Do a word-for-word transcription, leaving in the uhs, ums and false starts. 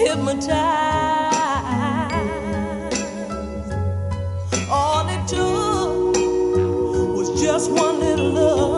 hypnotized. All it took was just one little love.